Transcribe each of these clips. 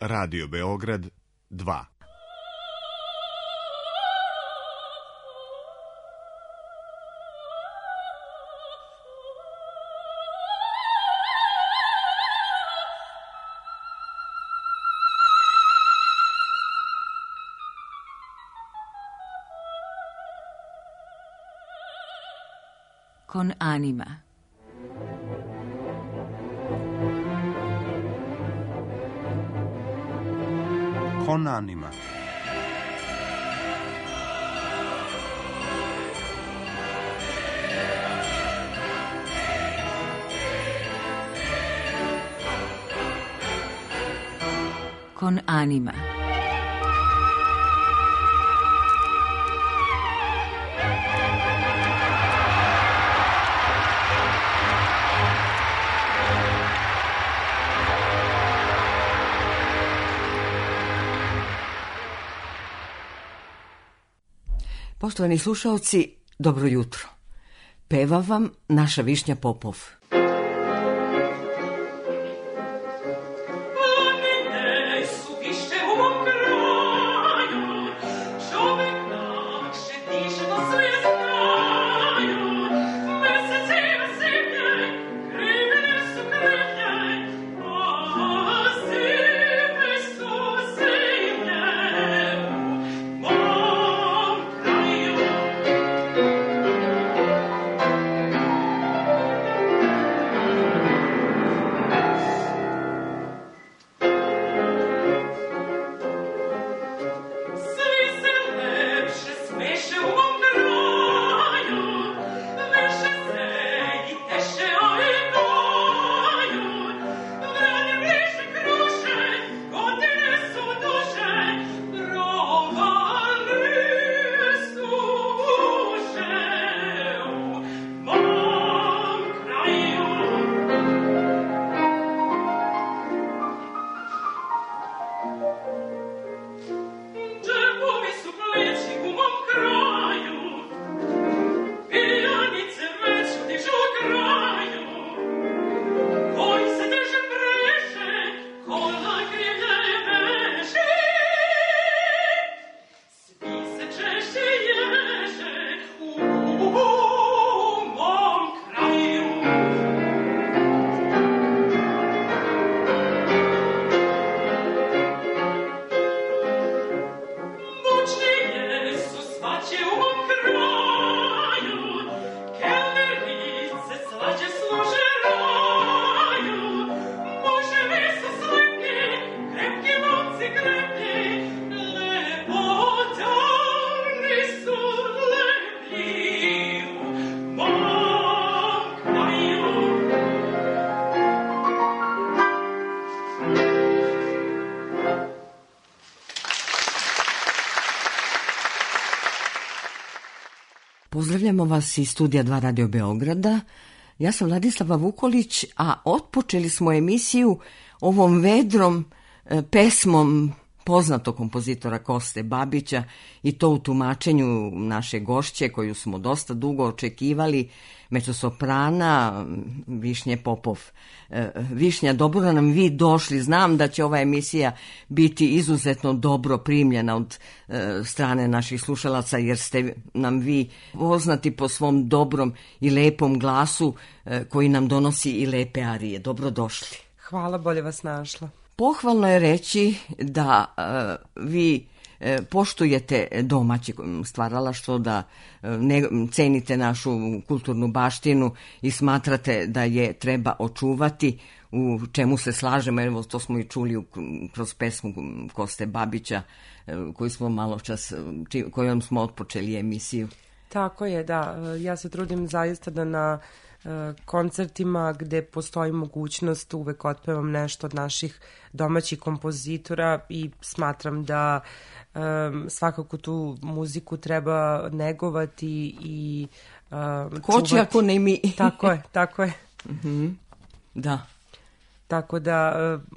Radio Beograd 2. Con anima. Con anima. Con anima. Poštovani slušalci, dobro jutro. Peva vam naša Višnja Popov. Pozdravljamo vas iz studija 2 Radio Beograda. Ja sam Vladislava Vukolić, a otpočeli smo emisiju ovom vedrom pesmom poznatog kompozitora Koste Babića i to u tumačenju naše gošće koju smo dosta dugo očekivali, mezzosoprana Višnje Popov. Višnja, dobro nam vi došli. Znam da će ova emisija biti izuzetno dobro primljena od strane naših slušalaca, jer ste nam vi poznati po svom dobrom i lepom glasu koji nam donosi i lepe arije. Dobrodošli. Hvala, bolje vas našla. Pohvalno je reći da vi poštujete domaće stvaralaštvo, da cenite našu kulturnu baštinu i smatrate da je treba očuvati, u čemu se slažemo. Evo, to smo i čuli kroz pesmu Koste Babića koju smo malo čas, kojom smo otpočeli emisiju. Tako je, da. Ja se trudim zaista da na koncertima gde postoji mogućnost uvek otpevam nešto od naših domaćih kompozitora i smatram da svakako tu muziku treba negovati i ko će ako ne mi. Tako je. Da. Tako da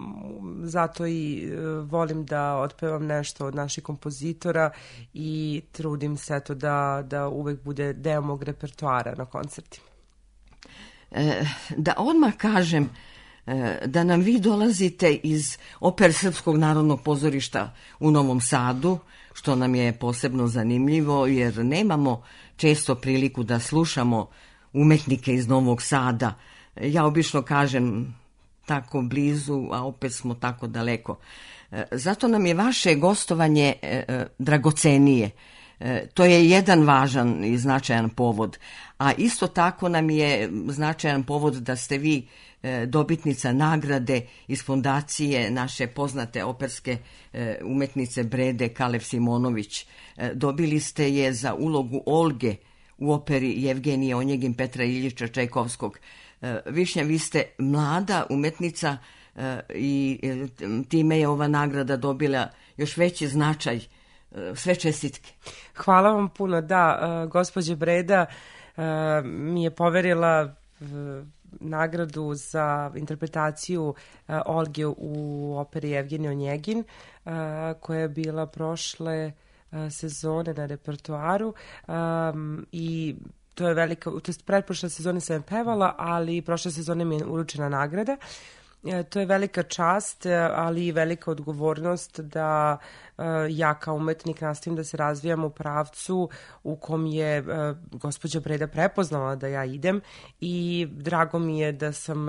zato i volim da otpevam nešto od naših kompozitora i trudim se to da uvek bude deo mog repertoara na koncertima. Da odmah kažem da nam vi dolazite iz Opere Srpskog narodnog pozorišta u Novom Sadu, što nam je posebno zanimljivo jer nemamo često priliku da slušamo umetnike iz Novog Sada. Ja obično kažem tako blizu, a opet smo tako daleko. Zato nam je vaše gostovanje dragocenije. To je jedan važan i značajan povod. A isto tako nam je značajan povod da ste vi dobitnica nagrade iz fondacije naše poznate operske umetnice Brede Kalev Simonović. Dobili ste je za ulogu Olge u operi Jevgenije Onjegin Petra Iljiča Čajkovskog. Višnja, vi ste mlada umetnica i time je ova nagrada dobila još veći značaj. Sve čestitke. Hvala vam puno. Da, gospođa Breda mi je poverila nagradu za interpretaciju Olge u operi Jevgenije Onjegin, koja je bila prošle sezone na repertoaru i to je velika, to je pretprošle sezone sam pevala, ali prošle sezone mi je uručena nagrada. To je velika čast, ali i velika odgovornost da ja kao umetnik nastavim da se razvijam u pravcu u kom je gospođa Breda prepoznala da ja idem i drago mi je da sam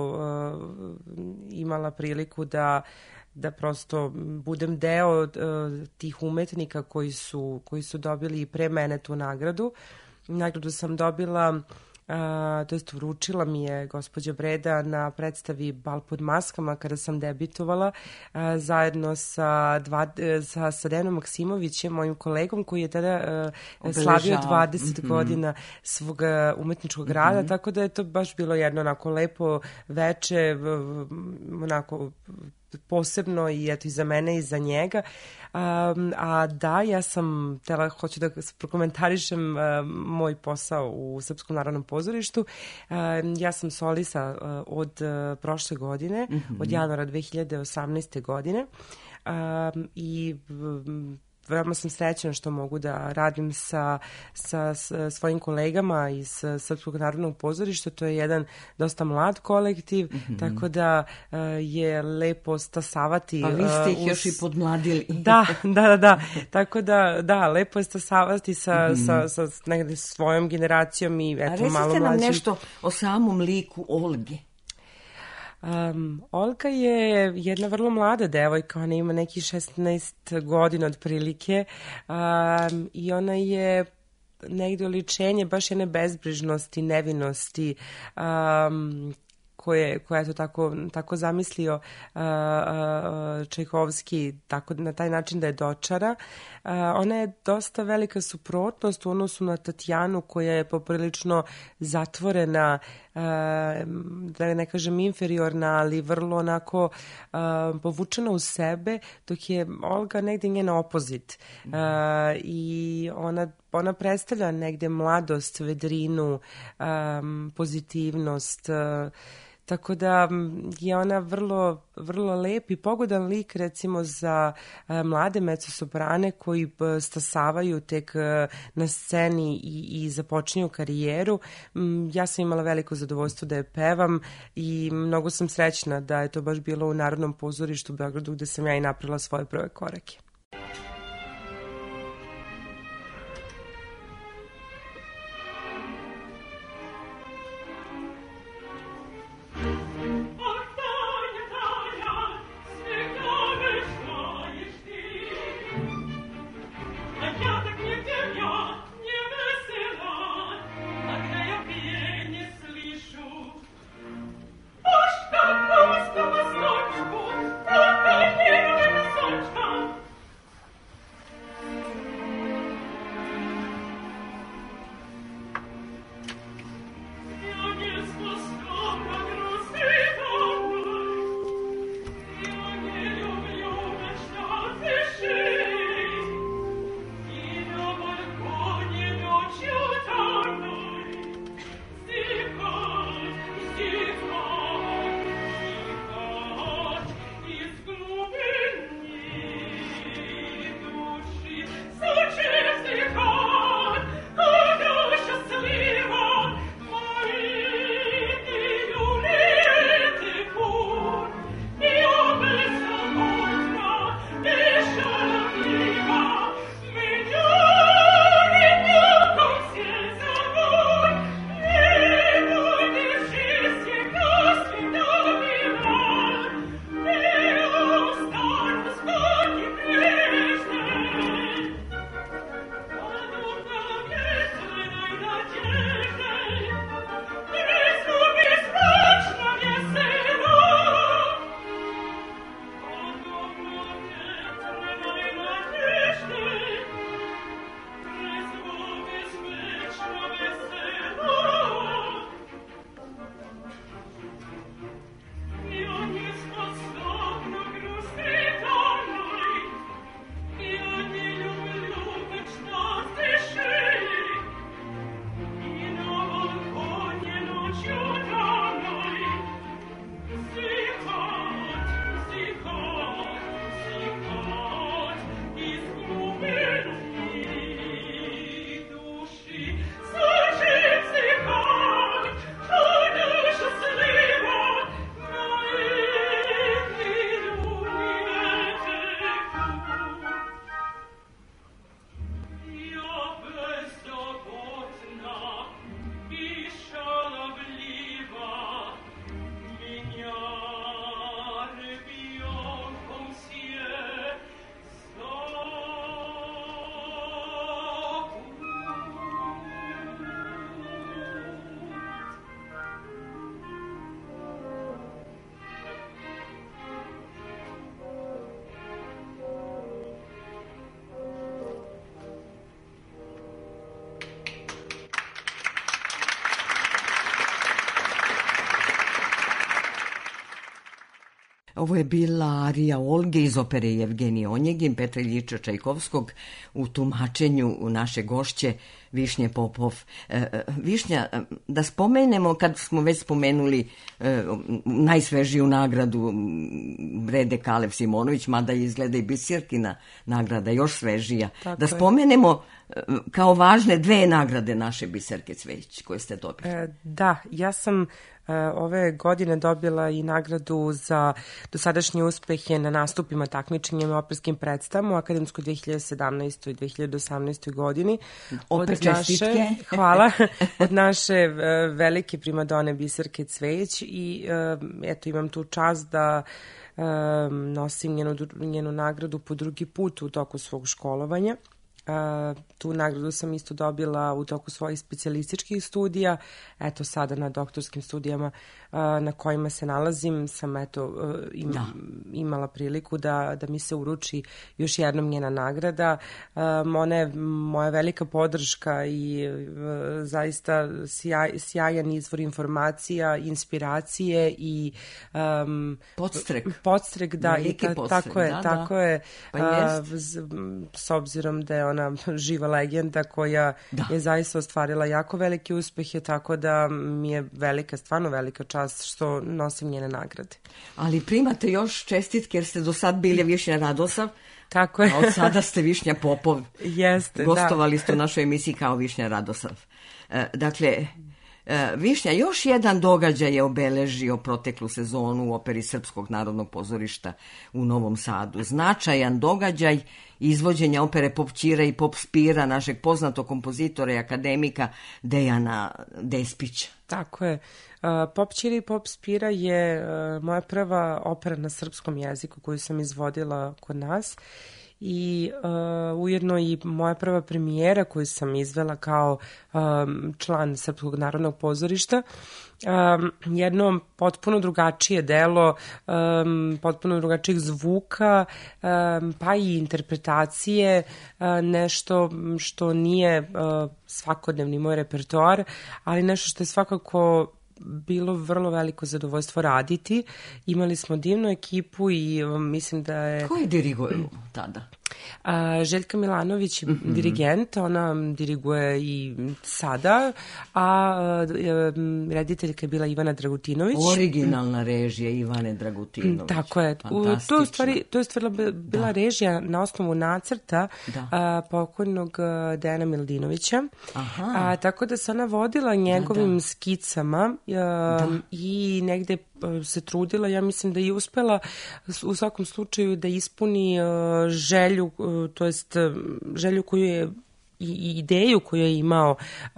imala priliku da prosto budem deo tih umetnika koji su dobili i pre mene tu nagradu. Nagradu sam dobila, to jest uručila mi je gospođa Breda na predstavi Bal pod maskama kada sam debitovala zajedno sa Dejanom Maksimovićem, mojim kolegom koji je tada slavio 20 godina svog umetničkog rada, tako da je to baš bilo jedno onako lepo veče, onako posebno i eto i za mene i za njega. A da, ja sam hoću da prokomentarišem moj posao u Srpskom narodnom pozorištu. Ja sam solista od prošle godine, od januara 2018. godine i veoma sam srećna što mogu da radim sa svojim kolegama iz Srpskog narodnog pozorišta. To je jedan dosta mlad kolektiv, tako da je lepo stasavati. Pa vi ste ih još i podmladili. Da. Tako da, lepo je stasavati sa negde svojom generacijom i eto malo mlađi. A recite nam nešto o samom liku Olge. Olga je jedna vrlo mlada devojka, ona ima nekih 16 godina otprilike i ona je negde oličenje baš jedne bezbrižnosti, nevinosti koje je to tako zamislio Čajkovski, tako na taj način da je dočara. Ona je dosta velika suprotnost u odnosu na Tatjanu koja je poprilično zatvorena, da ne kažem inferiorna, ali vrlo onako povučena u sebe, dok je Olga negde njena opozit. I ona predstavlja negde mladost, vedrinu, pozitivnost, tako da je ona vrlo, vrlo lep i pogodan lik recimo za mlade mezzosoprane koji stasavaju tek na sceni i započinju karijeru. Ja sam imala veliko zadovoljstvo da je pevam i mnogo sam srećna da je to baš bilo u Narodnom pozorištu u Beogradu gde sam ja i napravila svoje prve korake. Ovo je bila arija Olge iz opere Jevgenije Onjegin, Petra Iljiča Čajkovskog u tumačenju naše gošće Višnje Popov. Višnja, da spomenemo, kad smo već spomenuli najsvežiju nagradu Brede Kalev Simonović, mada izgleda i Bisjerkina nagrada još svežija. Tako da spomenemo kao važne 2 nagrade naše Biserke Cvejić koje ste dobili. Da, ja sam ove godine dobila i nagradu za dosadašnje uspehe na nastupima, takmičenjima, operskim predstavama u akademskoj 2017. i 2018. godini. Opet čestitke. Hvala. Od naše velike primadone Biserke Cvejić i eto, imam tu čast da nosim njenu nagradu po drugi put u toku svog školovanja. Tu nagradu sam isto dobila u toku svojih specijalističkih studija. Eto, sada na doktorskim studijama na kojima se nalazim sam imala priliku da mi se uruči još jednom njena nagrada. Ona je moja velika podrška i zaista sjajan izvor informacija, inspiracije i podstrek, da, i tako je. Pa s obzirom da je ona živa legenda koja je zaista ostvarila jako velike uspehe, tako da mi je stvarno velika čast što nosim njene nagrade. Ali primate još čestitke jer ste do sad bili Višnja Radosav. Tako je. A od sada ste Višnja Popov. Jeste, gostovali ste u našoj emisiji kao Višnja Radosav. Dakle, Višnja, još jedan događaj je obeležio proteklu sezonu u operi Srpskog narodnog pozorišta u Novom Sadu. Značajan događaj izvođenja opere Pop Ćira i Pop Spira, našeg poznatog kompozitora i akademika Dejana Despića. Tako je. Pop Ćira i Pop Spira je moja prva opera na srpskom jeziku koju sam izvodila kod nas i ujedno i moja prva premijera koju sam izvela kao član Srpskog narodnog pozorišta. Jedno potpuno drugačije delo, potpuno drugačijeg zvuka, pa i interpretacije, nešto što nije svakodnevni moj repertoar, ali nešto što je svakako bilo vrlo veliko zadovoljstvo raditi. Imali smo divnu ekipu i mislim da je... Ko je dirigovao tada? Željka Milanović, dirigent, ona diriguje i sada, a rediteljka je bila Ivana Dragutinović. Originalna režija Ivane Dragutinović. Tako je. To je stvarno bila režija na osnovu nacrta pokojnog Dejana Miladinovića. Tako da se ona vodila njegovim skicama i negde se trudila, ja mislim da je uspela u svakom slučaju da ispuni želju, to jest želju koju je i ideju koju je imao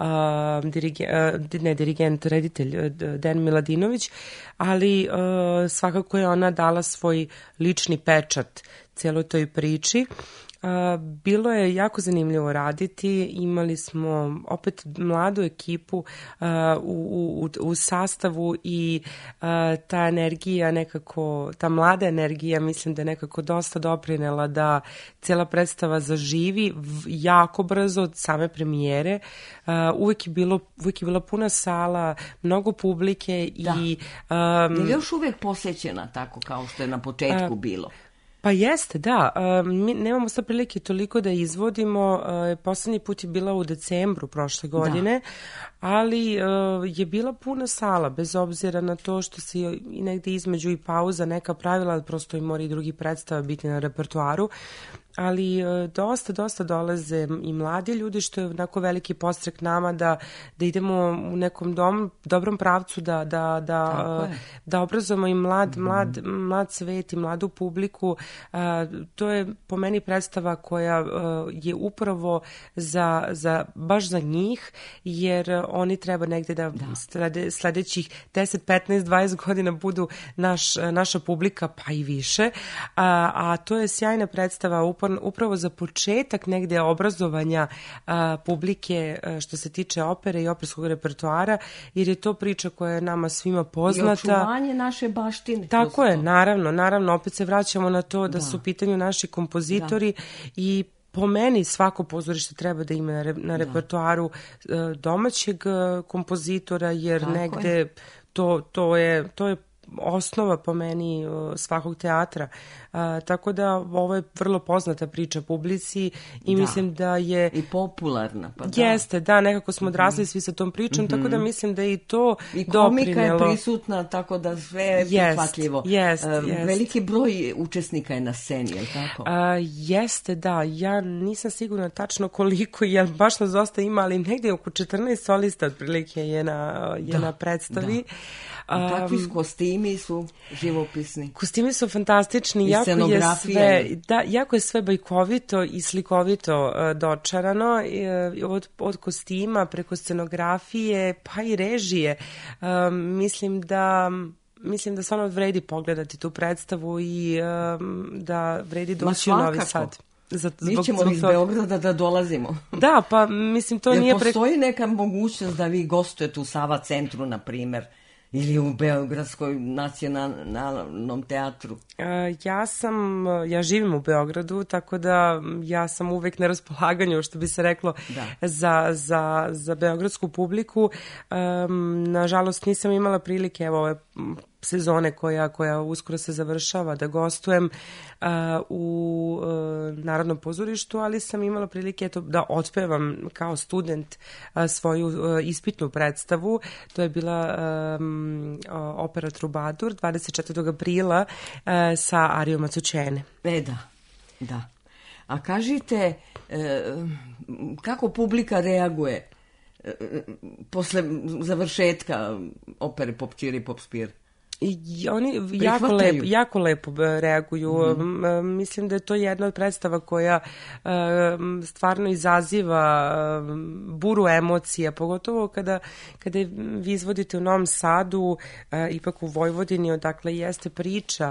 reditelj Dejan Miladinović, ali svakako je ona dala svoj lični pečat cijeloj toj priči. Bilo je jako zanimljivo raditi, imali smo opet mladu ekipu u sastavu i ta energija nekako, ta mlada energija mislim da je nekako dosta doprinela da cijela predstava zaživi jako brzo od same premijere. Uvijek je bila puna sala, mnogo publike i... Je li još uvijek posjećena tako kao što je na početku bilo? Pa jeste, da. Mi nemamo sad prilike toliko da izvodimo. Poslednji put je bila u decembru prošle godine, ali je bila puna sala, bez obzira na to što se i negde između i pauza neka pravila, ali prosto i mora i drugi predstava biti na repertoaru. Ali dosta dolaze i mladi ljudi, što je onako veliki podstrek nama da idemo u nekom dobrom pravcu, da obrazujemo i mlad svet i mladu publiku. To je po meni predstava koja je upravo baš za njih, jer oni treba negde da sledećih 10, 15, 20 godina budu naša publika, pa i više. A to je sjajna predstava upravo za početak negde obrazovanja publike što se tiče opere i operskog repertoara, jer je to priča koja je nama svima poznata. I očuvanje naše baštine. Tako je, naravno, opet se vraćamo na to da su u pitanju naši kompozitori i po meni svako pozorište treba da ima na repertoaru domaćeg kompozitora, jer negde to je osnova po meni svakog teatra. Tako da ovo je vrlo poznata priča publici i mislim da je... I popularna. Pa da. Jeste, da, nekako smo odrasli svi sa tom pričom, tako da mislim da je i to I doprinelo. komika je prisutna, tako da sve je prihvatljivo. Jest. Veliki broj učesnika je na sceni, je li tako? Jeste, da. Ja nisam sigurna tačno koliko, jer baš nas dosta ima, ali negdje oko 14 solista otprilike je na predstavi. Da. Kakvi kostimi su živopisni? Kostimi su fantastični, jako je sve bajkovito i slikovito dočarano, od kostima preko scenografije pa i režije. Mislim da stvarno vredi pogledati tu predstavu i da vredi doći u Novi Sad. Mi ćemo iz Beograda da dolazimo. Da, pa mislim to nije... Postoji neka mogućnost da vi gostujete u Sava centru, na primer, ili u Beogradskoj nacionalnom teatru? Ja živim u Beogradu, tako da ja sam uvek na raspolaganju, što bi se reklo, za beogradsku publiku. Nažalost, nisam imala prilike, evo ove sezone koja uskoro se završava, da gostujem u Narodnom pozorištu, ali sam imala prilike da otpevam kao student svoju ispitnu predstavu. To je bila opera Trubadur 24. aprila sa Arijom Macučene. Da. A kažite, kako publika reaguje posle završetka opere Pop Čire i Pop Spire? I oni jako lepo reaguju. Mislim da je to jedna od predstava koja stvarno izaziva buru emocija, pogotovo kada vi izvodite u Novom Sadu, ipak u Vojvodini, odakle jeste priča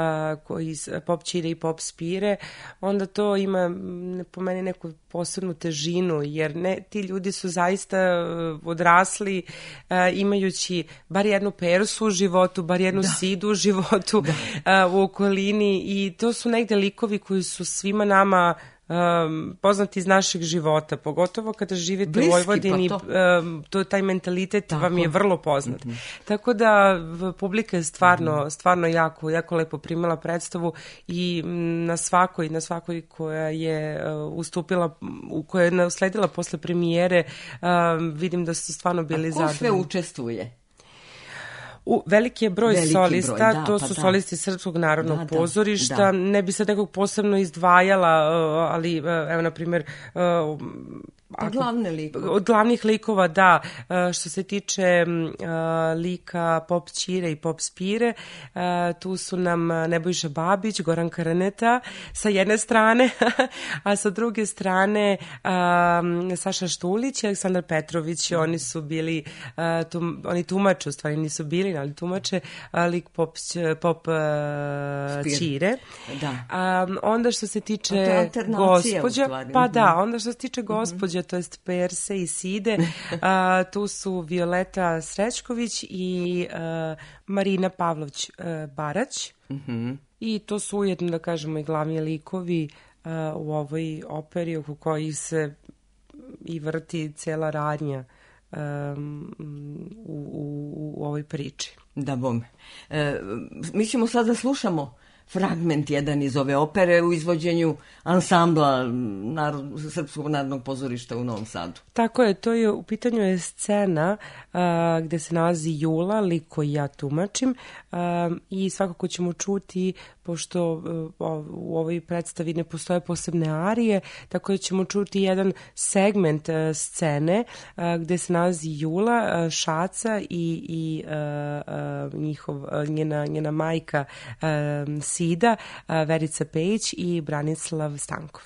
Pop Čire i Pop Spire, onda to ima po meni neku posebnu težinu, jer ti ljudi su zaista odrasli imajući bar jednu Persu u životu, bar jednu Sidu u životu u okolini, i to su negde likovi koji su svima nama poznati iz našeg života, pogotovo kada živite u Vojvodini, taj mentalitet vam je vrlo poznat. Tako da publika je stvarno jako lepo primila predstavu i na svakoj koja je ustupila, koja je nasledila posle premijere, vidim da su stvarno bili zadovoljni. A ko sve učestvuje? Veliki je broj solista, to su solisti Srpskog narodnog pozorišta. Ne bi sad nekog posebno izdvajala, ali evo, na primjer, od glavnih likova, da, što se tiče lika Pop Čire i Pop Spire, tu su nam Nebojša Babić, Goran Karaneta sa jedne strane, a sa druge strane Saša Štulić i Aleksandar Petrović. Oni su bili, oni tumače, u stvari nisu bili, ali tumače lik Pop Čire. Onda što se tiče gospođa, onda što se tiče gospođa, to jest Perse i Side, tu su Violeta Srećković i Marina Pavlović-Barać. I to su ujedno, da kažemo, i glavni likovi u ovoj operi oko kojih se i vrti cela radnja u ovoj priči. Da bome. Mi ćemo sad da slušamo fragment jedan iz ove opere u izvođenju ansambla Srpskog narodnog pozorišta u Novom Sadu. Tako je, to je, u pitanju je scena gde se nalazi Jula, lik koji ja tumačim, i svakako ćemo čuti, pošto u ovoj predstavi ne postoje posebne arije, tako da ćemo čuti jedan segment scene gde se nalazi Jula, Šaca i njena majka Sida, Verica Pejić i Branislav Stankov.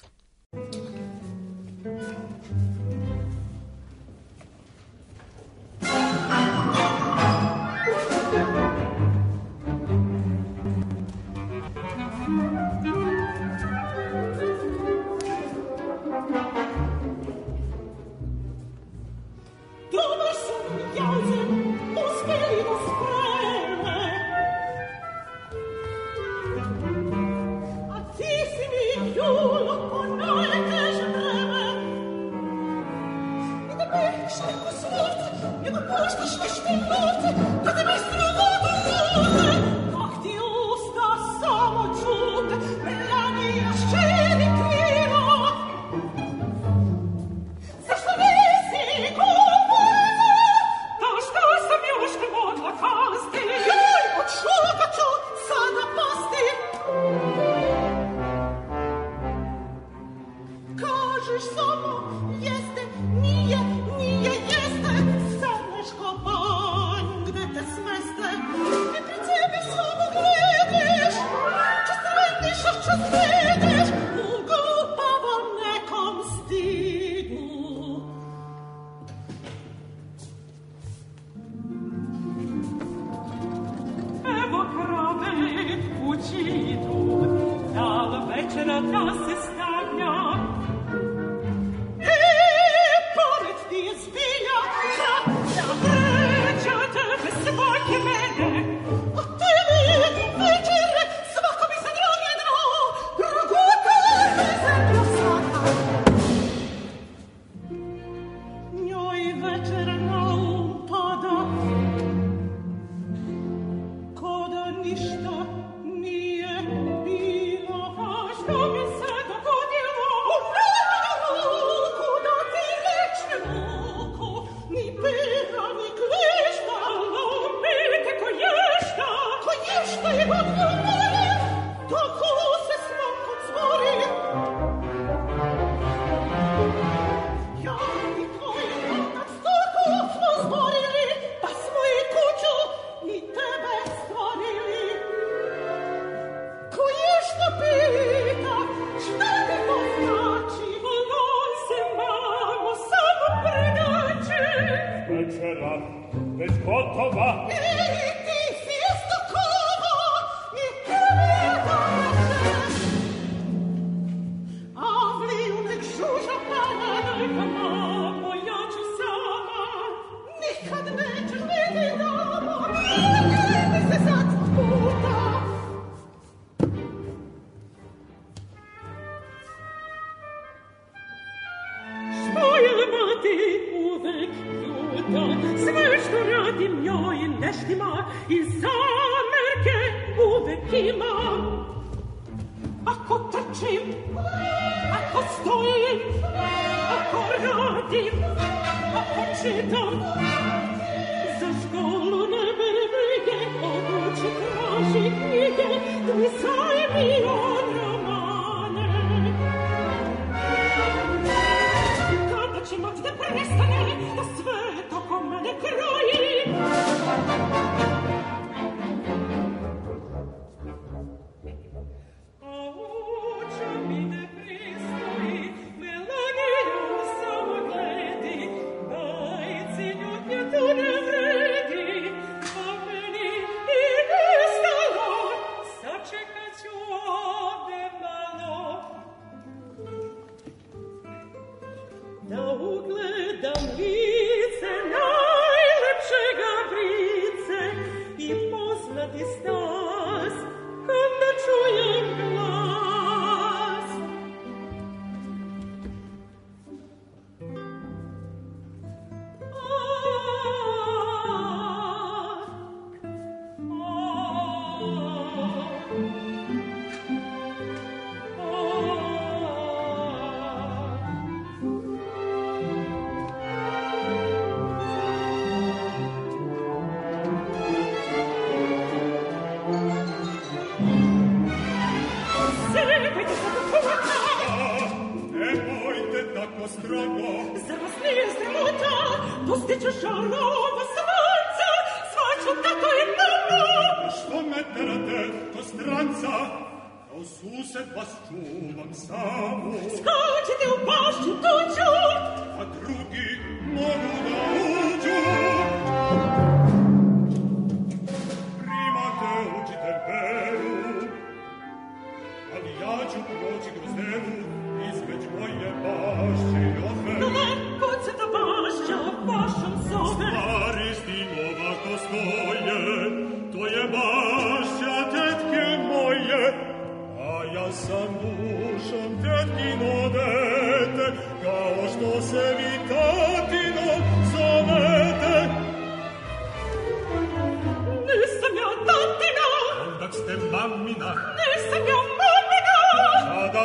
Io non posso,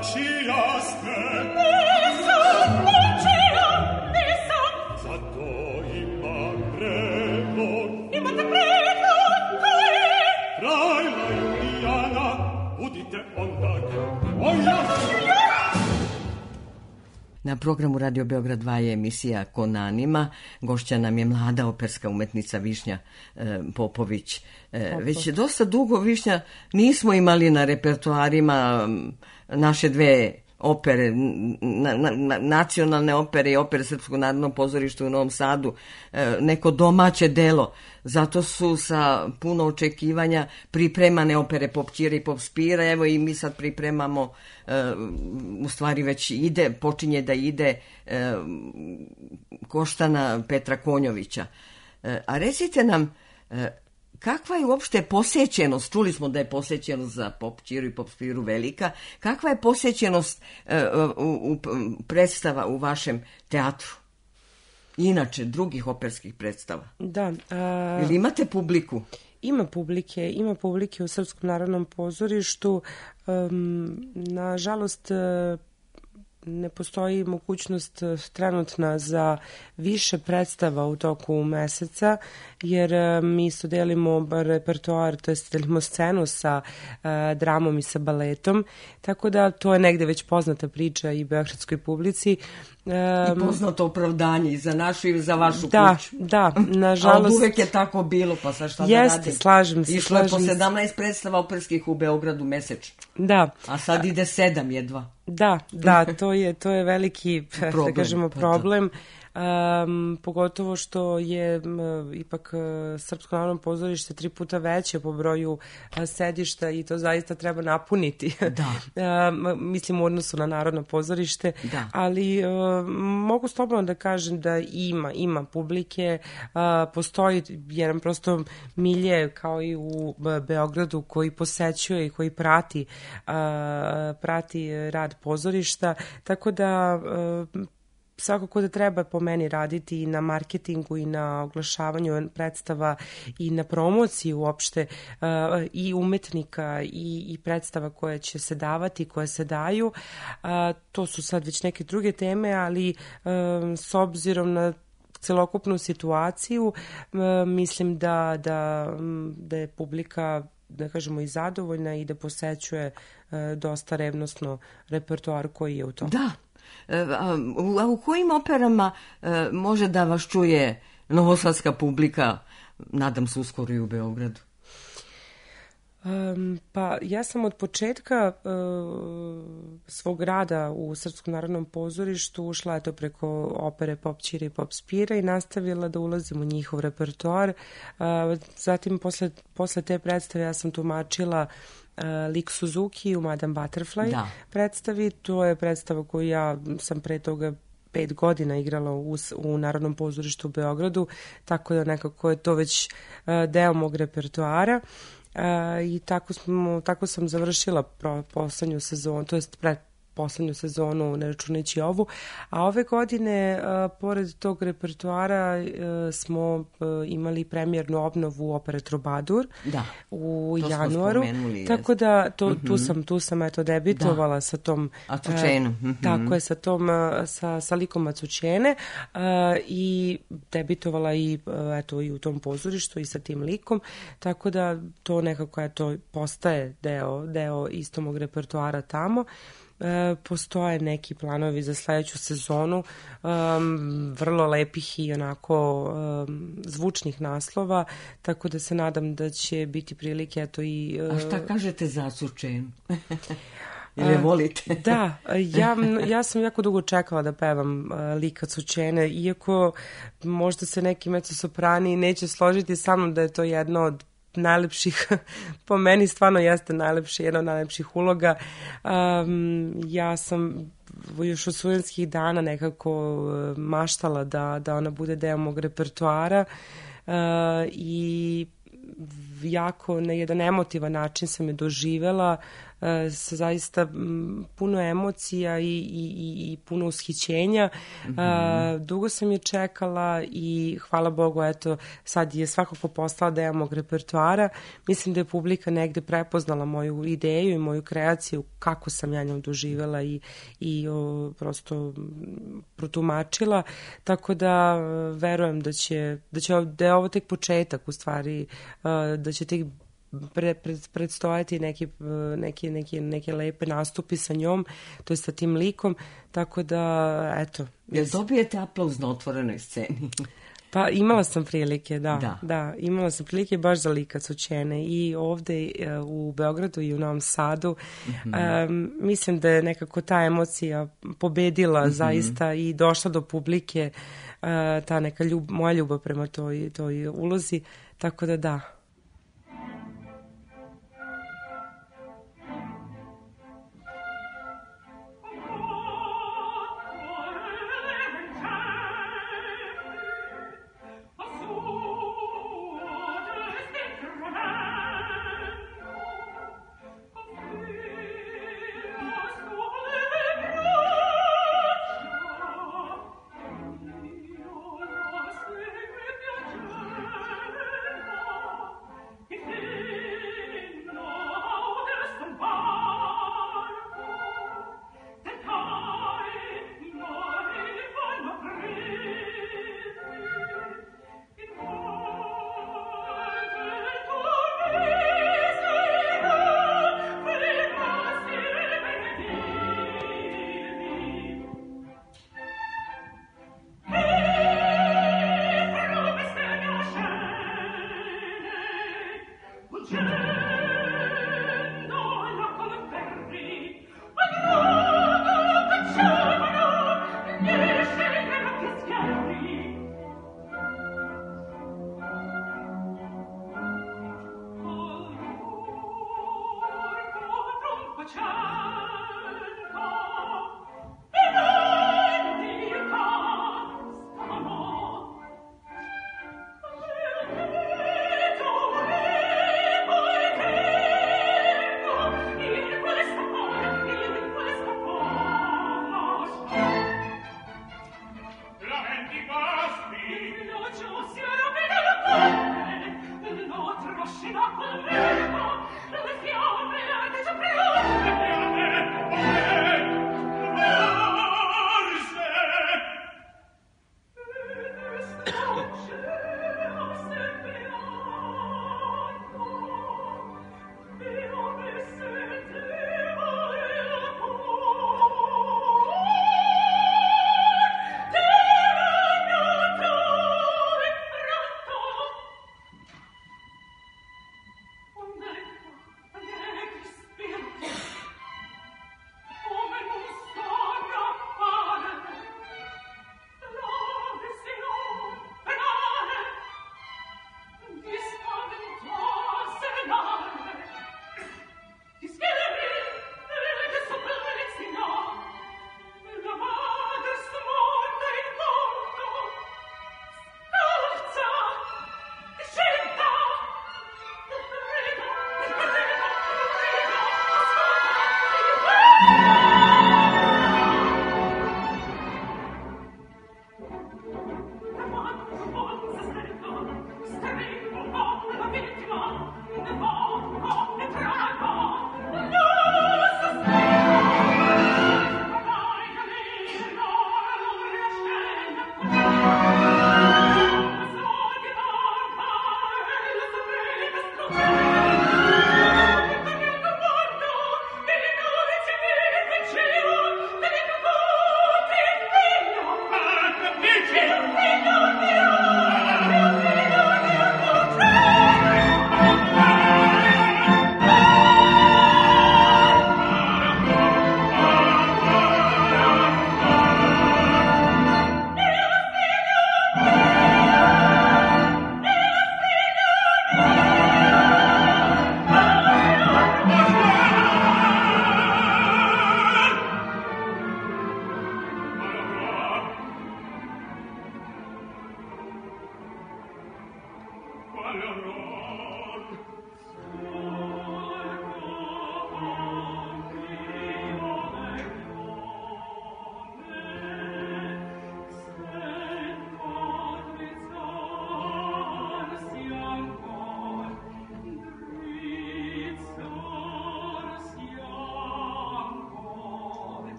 Na programu Radio Beograd 2 je emisija Kon Anima. Gošća nam je mlada operska umetnica Višnja Popović. Već dosta dugo, Višnja, nismo imali na repertoarima naše dve opere, nacionalne opere i opere Srpskog narodnog pozorišta u Novom Sadu, neko domaće delo. Zato su sa puno očekivanja pripremane opere Pop Ćira i Pop Spira. Evo i mi sad pripremamo, u stvari već počinje da ide Koštana Petra Konjovića. A recite nam, kakva je uopšte posjećenost, čuli smo da je posjećenost za Pop Ćiru i Pop Spiru velika, kakva je posjećenost predstava u vašem teatru? Inače, drugih operskih predstava. Da. Ili imate publiku? Ima publike u Srpskom narodnom pozorištu. Nažalost, ne postoji mogućnost trenutna za više predstava u toku meseca, jer mi isto delimo repertoar, to jest delimo scenu sa dramom i sa baletom, tako da to je negde već poznata priča i beogradskoj publici. I poznato opravdanje i za našu i za vašu kuću. Da, nažalost. Ali uvek je tako bilo, pa sad šta da radim? Jeste, slažem se. Išlo je po 17 predstava operskih u Beogradu mesečno. Da. A sad ide 7 jedva. Da, to je veliki, da kažemo, problem. Pogotovo što je ipak Srpsko narodno pozorište 3 puta veće po broju sedišta i to zaista treba napuniti. Mislim u odnosu na Narodno pozorište, ali mogu slobodno da kažem da ima publike, postoji jedan prosto milje kao i u Beogradu koji posećuje i koji prati rad pozorišta, tako da svakako da treba po meni raditi i na marketingu i na oglašavanju predstava i na promociji uopšte i umetnika i predstava koje će se davati, koje se daju. To su sad već neke druge teme, ali s obzirom na celokupnu situaciju mislim da je publika, da kažemo, i zadovoljna i da posećuje dosta revnosno repertoar koji je u tom. Da. A u kojim operama može da vas čuje novosadska publika, nadam se uskoro i u Beogradu? Pa ja sam od početka svog rada u Srpskom narodnom pozorištu ušla to preko opere Pop Ćira i Pop Spira i nastavila da ulazim u njihov repertoar. Zatim posle te predstave ja sam tumačila lik Suzuki u Madame Butterfly predstavi. To je predstava koju ja sam pre toga 5 godina igrala u Narodnom pozorištu u Beogradu, tako da nekako je to već deo mog repertoara. I tako sam završila poslednju sezonu, to jest poslednju sezonu, ne računajući ovu. A ove godine, pored tog repertoara, smo imali premijernu obnovu opere Trubadur u januaru. Tako da tu sam eto debitovala sa tom Acučenom. Tako je, sa tom sa likom Acučene i debitovala i eto i u tom pozorištu i sa tim likom. Tako da to nekako eto postaje deo isto mog repertoara tamo. Postoje neki planovi za sledeću sezonu, vrlo lepih i onako zvučnih naslova, tako da se nadam da će biti prilike eto i... A šta kažete za Acučenu? Ili volite? Da, ja sam jako dugo čekala da pevam lik Acučene, iako možda se neki mezzosoprani neće složiti sa mnom da je to jedno od najlepših, po meni stvarno jeste najlepši, jedna od najlepših uloga. Ja sam još od studentskih dana nekako maštala da ona bude deo mog repertoara i jako na jedan emotivan način sam je doživela sa zaista puno emocija i puno ushićenja. Dugo sam je čekala i hvala Bogu, eto, sad je svakako postala deo mog repertoara. Mislim da je publika negde prepoznala moju ideju i moju kreaciju, kako sam ja njom doživela i prosto protumačila, tako da verujem da je ovo tek početak, u stvari, da će tek predstojati neke lepe nastupi sa njom, to je sa tim likom, tako da, eto. Jel dobijete aplauz na otvorenoj sceni? Pa imala sam prilike, da, imala sam prilike baš za likac učene i ovde u Beogradu i u Novom Sadu. Mislim da je nekako ta emocija pobedila zaista i došla do publike, ta neka moja ljubav prema toj ulozi, tako da.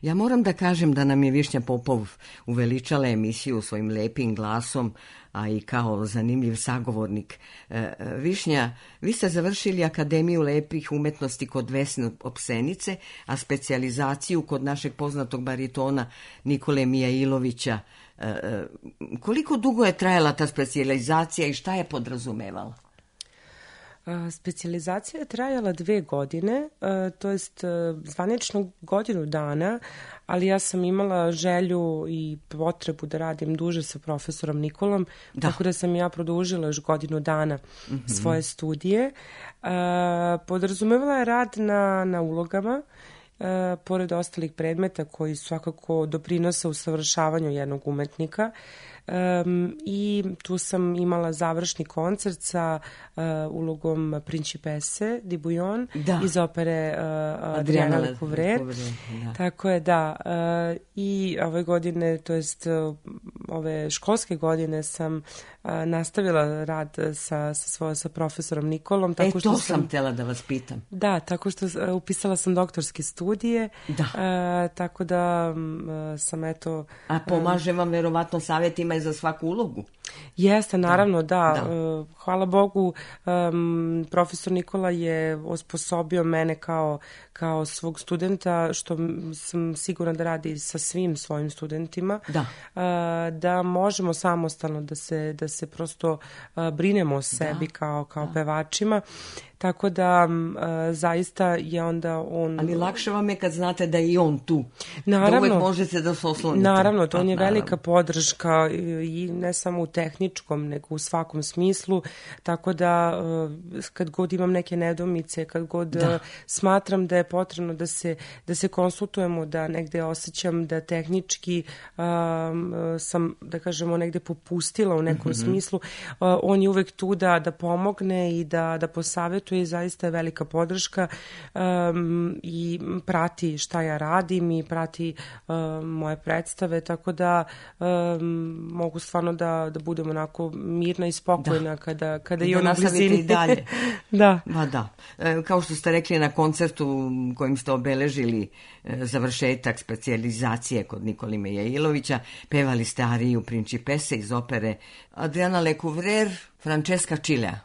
Ja moram da kažem da nam je Višnja Popov uveličala emisiju svojim lepim glasom, a i kao zanimljiv sagovornik. Višnja, vi ste završili Akademiju lepih umetnosti kod Vesne Opsenice, a specijalizaciju kod našeg poznatog baritona Nikole Mijailovića. Koliko dugo je trajala ta specijalizacija i šta je podrazumevala? Specijalizacija je trajala 2 godine, to jest zvanično godinu dana, ali ja sam imala želju i potrebu da radim duže sa profesorom Nikolom, tako da sam ja produžila još godinu dana svoje studije. Podrazumevala je rad na ulogama, pored ostalih predmeta koji svakako doprinose usavršavanju jednog umetnika. I tu sam imala završni koncert sa ulogom Principesse di Bouillon iz opere Adriana Lecouvreur. Tako je, da. I ove godine, to jest ove školske godine sam nastavila rad sa profesorom Nikolom. Tako što to sam htjela da vas pitam. Da, tako što upisala sam doktorske studije. Tako da sam eto... A pomaže vam verovatno savjetima i za svaku ulogu? Jeste, naravno, da. Hvala Bogu, profesor Nikola je osposobio mene kao svog studenta, što sam sigurna da radi sa svim svojim studentima, da možemo samostalno da se prosto brinemo o sebi kao pevačima. Tako da zaista je onda on... Ali lakše vam je kad znate da je i on tu. Naravno. Da uvek možete da se oslonite. Naravno, to on je velika podrška i ne samo u tehničkom, nego u svakom smislu. Tako da kad god imam neke nedoumice, kad god smatram da je potrebno da se konsultujemo, da negde osjećam da tehnički sam, da kažemo, negde popustila u nekom smislu, on je uvek tu da pomogne i da posavetuje i zaista je velika podrška i prati šta ja radim i prati moje predstave, tako da mogu stvarno da budem onako mirna i spokojna kada i on u blizini. I dalje. Da. Kao što ste rekli na koncertu kojim ste obeležili završetak specijalizacije kod Nikole Mijailovića, pevali ste ariju Principesse iz opere Adriana Lecouvreur, Francesca Cilea.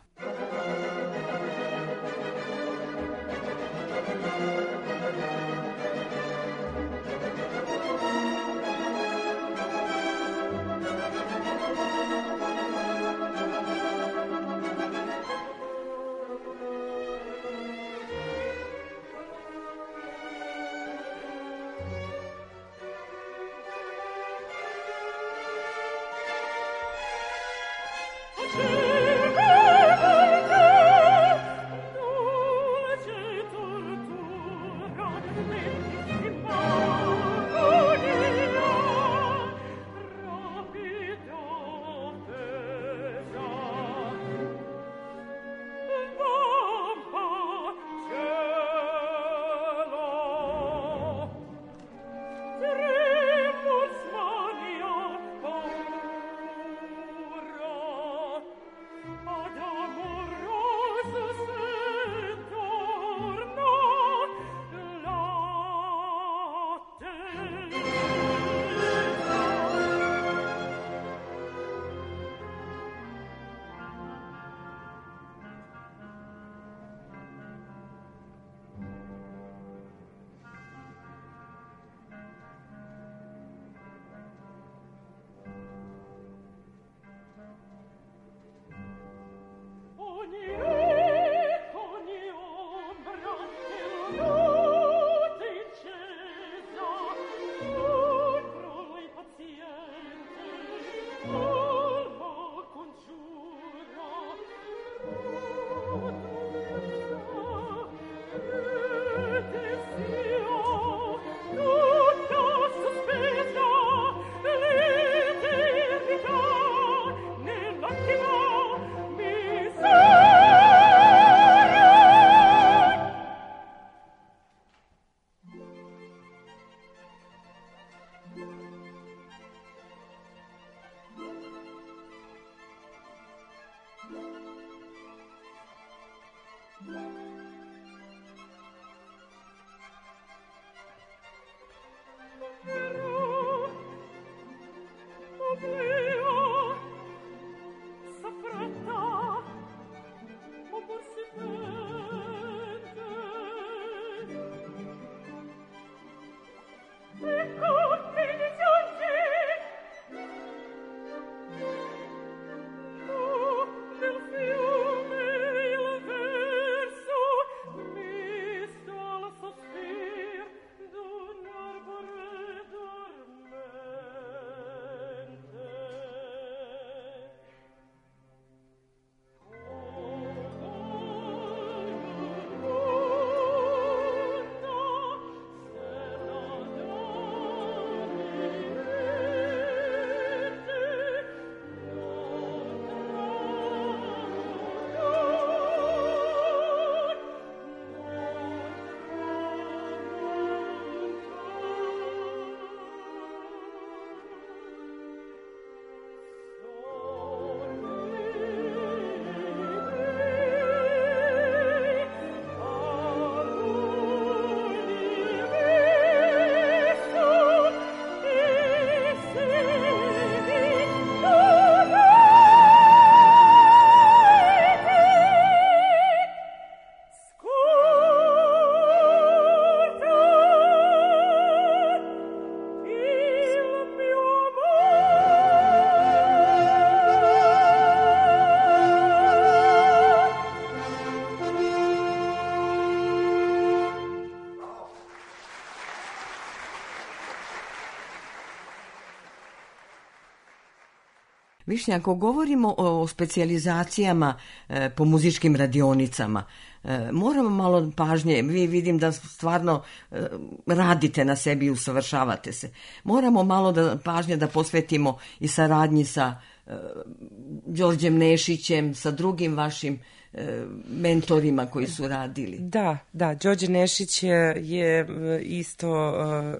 Višnja, ako govorimo o specijalizacijama po muzičkim radionicama, moramo malo pažnje, vi vidim da stvarno radite na sebi i usavršavate se. Moramo malo pažnje da posvetimo i saradnji sa Đorđem Nešićem, sa drugim vašim mentorima koji su radili. Da, Đorđe Nešić je isto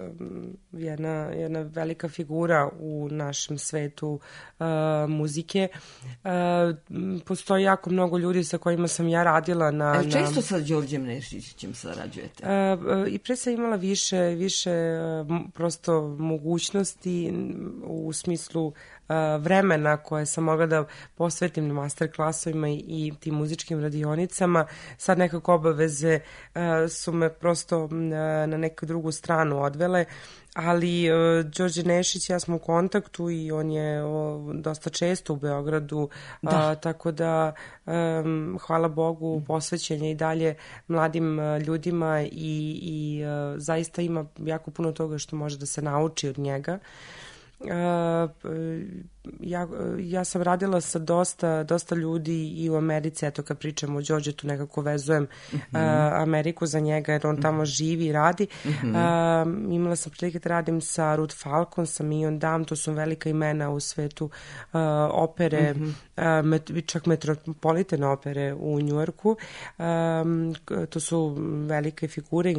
jedna velika figura u našem svetu muzike. Postoji jako mnogo ljudi sa kojima sam ja radila na... Često sa Đorđem Nešićem sarađujete? I pre sam imala više prosto mogućnosti u smislu vremena koje sam mogla da posvetim na master klasovima i tim muzičkim radionicama. Sad nekako obaveze su me prosto na neku drugu stranu odvele, ali Đorđe Nešić, ja smo u kontaktu i on je dosta često u Beogradu, tako da hvala Bogu posvećen je i dalje mladim ljudima i zaista ima jako puno toga što može da se nauči od njega. Ja sam radila sa dosta ljudi i u Americi, eto kad pričamo o Đorđe tu nekako vezujem Ameriku za njega jer on tamo živi i radi. Imala sam prilike da radim sa Ruth Falcon, sa Mignon Dam, to su velika imena u svetu opere, čak metropolitane opere u Njujorku. To su velike figure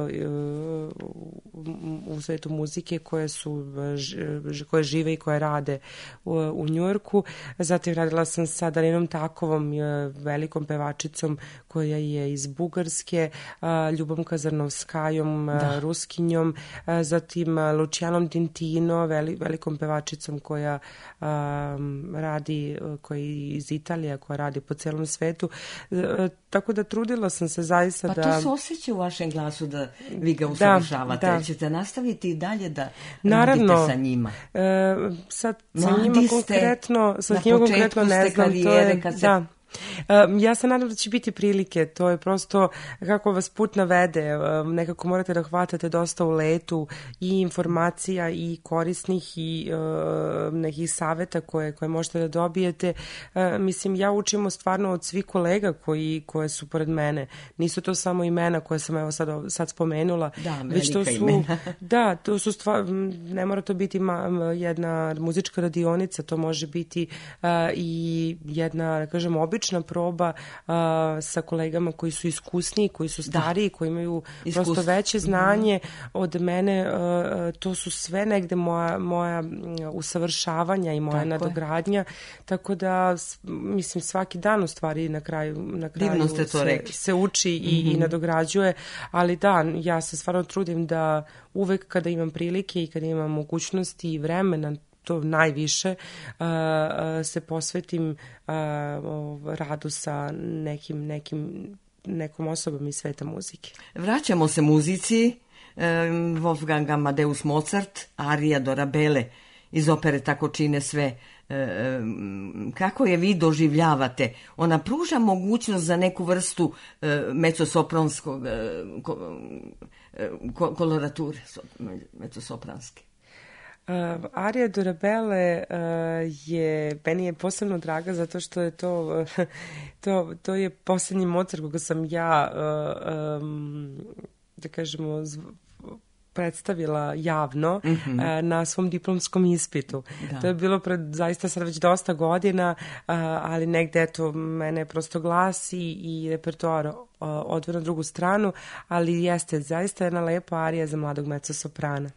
u svetu muzike koje žive i koje rade u Njujorku. Zatim radila sam sa Darinom Takovom, velikom pevačicom koja je iz Bugarske, Ljubom Kazarnovskajom, Ruskinjom, zatim Lucijanom Dintino, velikom pevačicom koja radi, koja je iz Italije, koja radi po celom svetu. Tako da trudila sam se zaista da... Pa to se osjeća u vašem glasu da vi ga usavršavate. Da. Ćete nastaviti i dalje da radite sa njima? Sad sa njima konkretno ne znam. Karijere, kad se... Da. Ja se nadam da će biti prilike, to je prosto kako vas put navede, nekako morate da hvatate dosta u letu i informacija i korisnih i nekih saveta koje možete da dobijete. Mislim, ja učimo stvarno od svih kolega koje su pored mene. Nisu to samo imena koje sam evo sad spomenula. Da, velika imena. Da, to su ne mora to biti jedna muzička radionica, to može biti i jedna, da kažem, obična proba sa kolegama koji su iskusniji, koji su stariji, koji imaju prosto veće znanje od mene. To su sve negde moja usavršavanja i moja nadogradnja. Tako da, mislim, svaki dan u stvari na kraju se uči i nadograđuje. Ali da, ja se stvarno trudim da uvek kada imam prilike i kada imam mogućnosti i vremena, to najviše, se posvetim radu sa nekom osobom iz sveta muzike. Vraćamo se muzici. Wolfgang Amadeus Mozart, arija Dorabele iz opere Tako čine sve. Kako je vi doživljavate? Ona pruža mogućnost za neku vrstu mezosopranskog kolorature, mezosopranske. Arija Dorabele meni je posebno draga zato što je to je posljednji Mozart koga sam ja, da kažemo, predstavila javno na svom diplomskom ispitu. Da. To je bilo pred zaista sad već dosta godina, ali negde eto mene prosto glas i repertoar odveo na drugu stranu, ali jeste zaista jedna lepa arija za mladog mezzosoprana.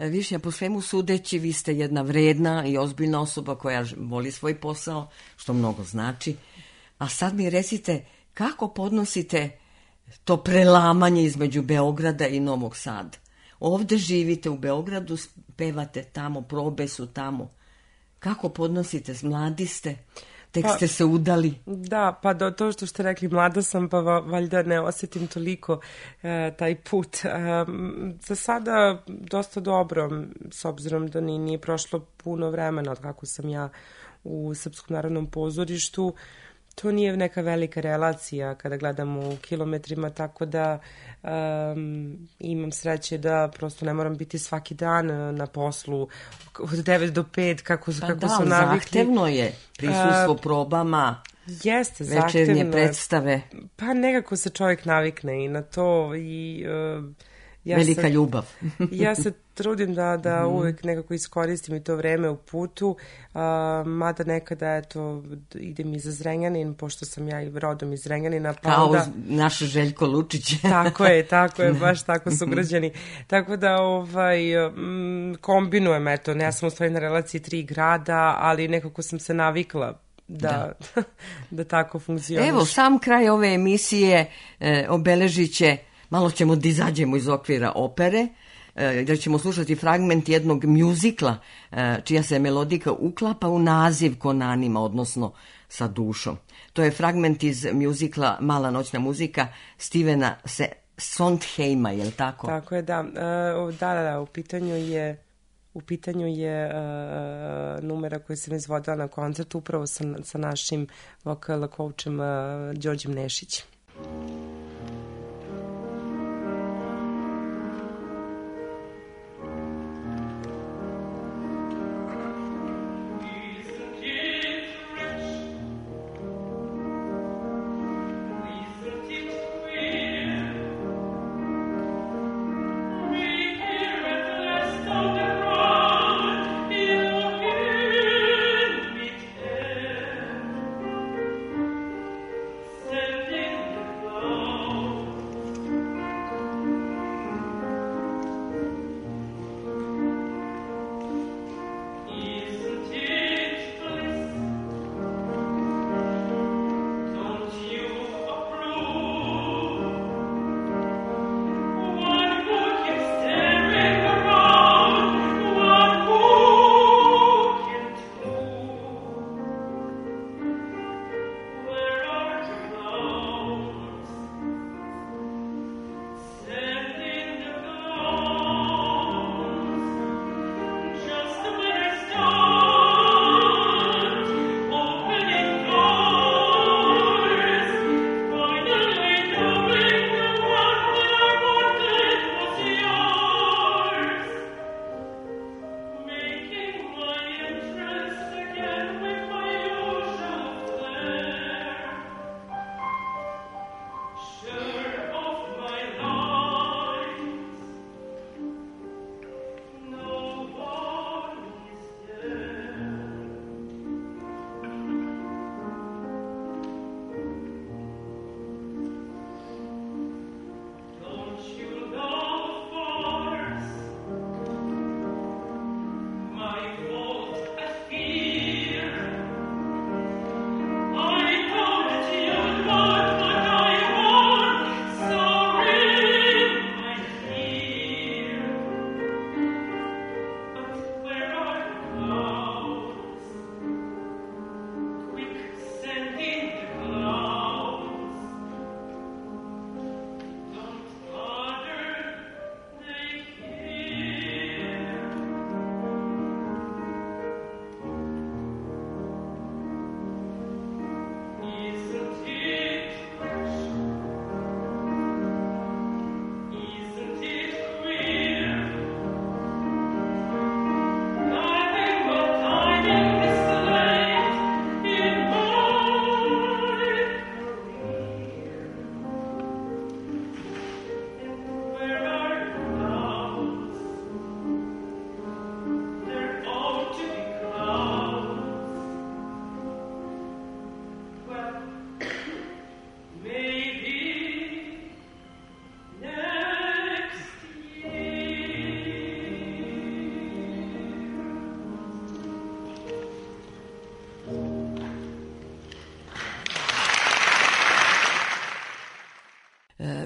Višnja, po svemu sudeći, vi ste jedna vredna i ozbiljna osoba koja voli svoj posao, što mnogo znači. A sad mi recite, kako podnosite to prelamanje između Beograda i Novog Sada? Ovde živite u Beogradu, pevate tamo, probe su tamo. Kako podnosite? Mladi ste? Tek ste se udali. Da, pa to što ste rekli, mlada sam, pa valjda ne osjetim toliko taj put. Za sada dosta dobro, s obzirom da nije prošlo puno vremena od kako sam ja u Srpskom narodnom pozorištu. To nije neka velika relacija kada gledam u kilometrima, tako da imam sreće da prosto ne moram biti svaki dan na poslu od 9 do 5 kako su navikli. Zahtevno je prisustvo probama, jeste, večernje predstave. Pa nekako se čovjek navikne i na to i... Velika ljubav. Ja se trudim da uvek nekako iskoristim i to vreme u putu, mada nekada, eto, idem i za Zrenjanin, pošto sam ja i rodom iz Zrenjanina. Pa kao onda... naš Željko Lučić. Tako je, baš tako su građani. Tako da kombinujem, eto, ja sam u stvari na relaciji 3 grada, ali nekako sam se navikla da tako funkcioniš. Evo, sam kraj ove emisije obeležit će, malo ćemo da izađemo iz okvira opere, da ćemo slušati fragment jednog mjuzikla čija se melodika uklapa u naziv Kon anima, odnosno sa dušom. To je fragment iz mjuzikla Mala noćna muzika Stevena Sondheima, je li tako? Tako je, da. Da, u pitanju je numera koju sam izvodila na koncertu upravo sa našim vokal coachem Đorđem Nešićem. Sending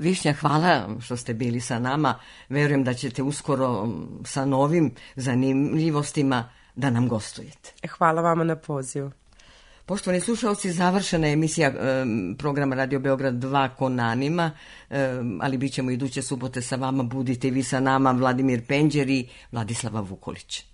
Višnja, hvala što ste bili sa nama. Verujem da ćete uskoro sa novim zanimljivostima da nam gostujete. Hvala vama na pozivu. Poštovani slušalci, završena je emisija programa Radio Beograd 2 Kon Anima, ali bit ćemo iduće subote sa vama. Budite i vi sa nama, Vladimir Penđer i Vladislava Vukolić.